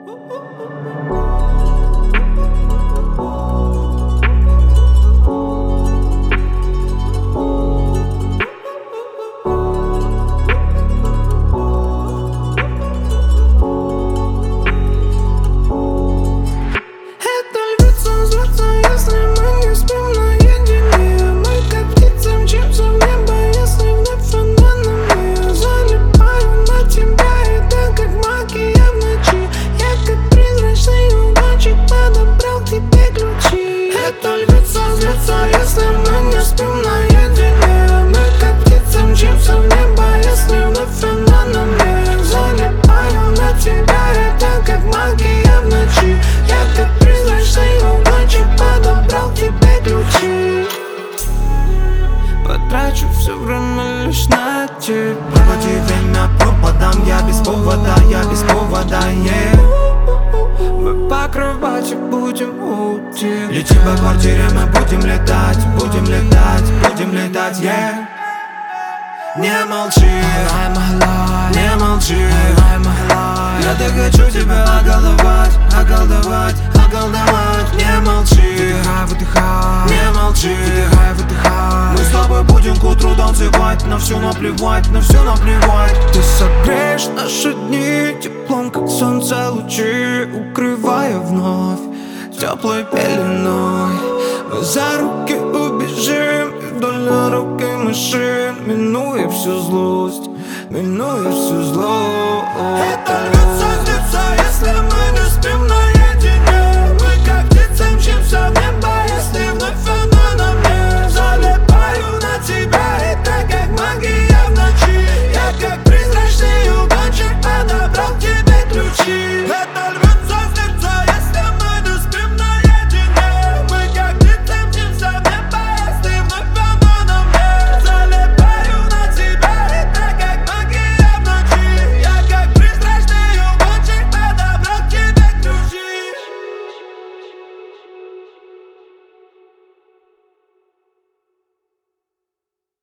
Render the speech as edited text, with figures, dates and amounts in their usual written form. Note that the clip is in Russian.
Потрачу все время лишь на тебя. Пропади время пропадам, я без повода, Мы по кровати будем уйти. Летим по квартире, мы будем летать, yeah. Не молчи, не молчи, я так хочу тебя околдовать, не молчи, не молчи, мы с тобой будем к утру танцевать, на все наплевать, Ты согреешь наши дни теплом, как солнце лучи, укрывая вновь теплой пеленой. Мы за руки убежим и вдоль дороги машин, минуя всю злость, это